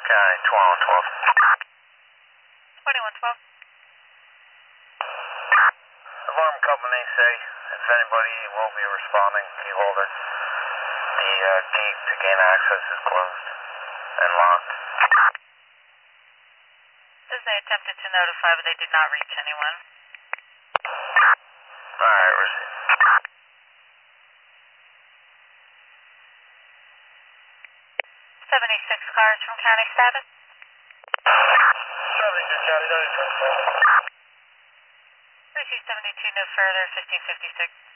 County, 2112. 2112. Alarm company say if anybody will be responding, key holder, the gate to gain access is closed and locked. Says they attempted to notify, but they did not reach anyone. Alright, received. 76 cars from county status. 72 County, 93. Receive 72, no further, 1556.